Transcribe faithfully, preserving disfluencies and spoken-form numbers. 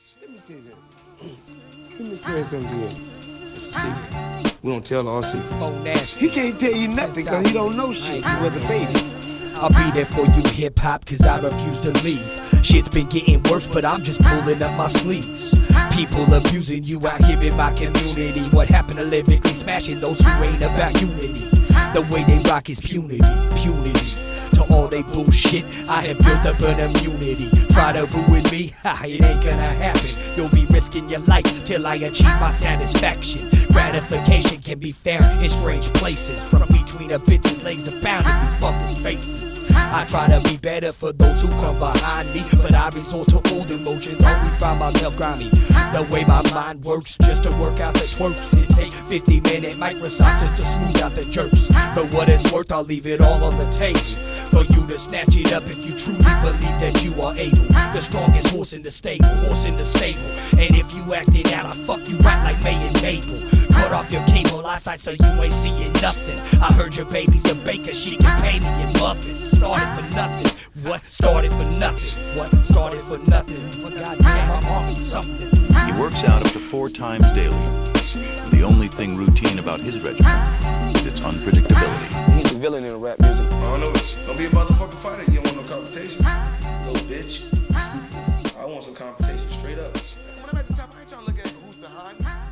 Let me tell you that. Let me explain something to you. It's a secret. We don't tell all secrets. He can't tell you nothing because he don't know shit. He was a baby. I'll be there for you, hip-hop, cause I refuse to leave. Shit's been getting worse, but I'm just pulling up my sleeves. People abusing you out here in my community. What happened to lyrically smashing those who ain't about unity? The way they rock is punity, punity. To all they bullshit, I have built up an immunity. Try to ruin me, ha, it ain't gonna happen. You'll be risking your life till I achieve my satisfaction. Gratification can be found in strange places, from between a bitch's legs to pounding these fuckers' faces. I try to be better for those who come behind me, but I resort to old emotions, always find myself grimy. The way my mind works, just to work out the twerks. It take fifty minute Microsoft just to smooth out the jerks. For what it's worth, I'll leave it all on the table for you to snatch it up if you truly believe that you are able. The strongest horse in the stable, horse in the stable. And if you act it out, I fuck you right like May and Mabel. Cut off your cable eyesight so you ain't seeing nothing. I heard your baby's a baker, she can pay me in muffins. Started for nothing, what? Started for nothing, what? Started for nothing, what? Goddamn, I'm on me something. He works out up to four times daily. The only thing routine about his regimen is its unpredictability. He's a villain in rap music. I don't know. Don't be a motherfucking fighter. You don't want no confrontation. Little bitch. I want some confrontation straight up. When I'm at the top, I ain't trying to look at who's behind me.